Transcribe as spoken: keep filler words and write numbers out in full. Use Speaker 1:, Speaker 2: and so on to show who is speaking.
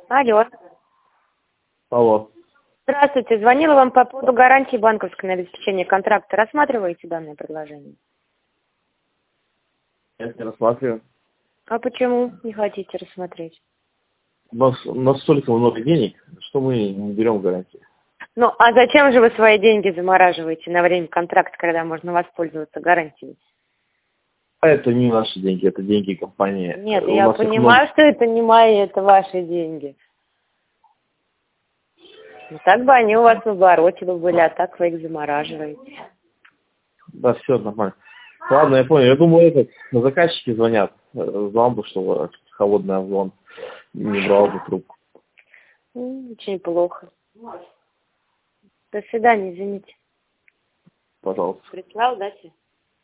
Speaker 1: Алло.
Speaker 2: Алло.
Speaker 1: Здравствуйте. Звонила вам по поводу гарантии банковской на обеспечение контракта. Рассматриваете данное предложение?
Speaker 2: Я не рассматриваю.
Speaker 1: А почему не хотите рассмотреть?
Speaker 2: У нас настолько много денег, что мы не берем гарантии.
Speaker 1: Ну, а зачем же вы свои деньги замораживаете на время контракта, когда можно воспользоваться гарантией?
Speaker 2: А это не наши деньги, это деньги компании.
Speaker 1: Нет,
Speaker 2: У
Speaker 1: я
Speaker 2: нас их
Speaker 1: понимаю,
Speaker 2: много.
Speaker 1: что это не мои, это ваши деньги. Ну, так бы они у вас в обороте бы были, а так вы их замораживаете.
Speaker 2: Да, все нормально. Ладно, я понял. Я думаю, этот, заказчики звонят. Звон бы, что холодный обзвон. Не брал бы трубку.
Speaker 1: М, Очень плохо. До свидания, извините.
Speaker 2: Пожалуйста.
Speaker 1: Прислал, да, тебе?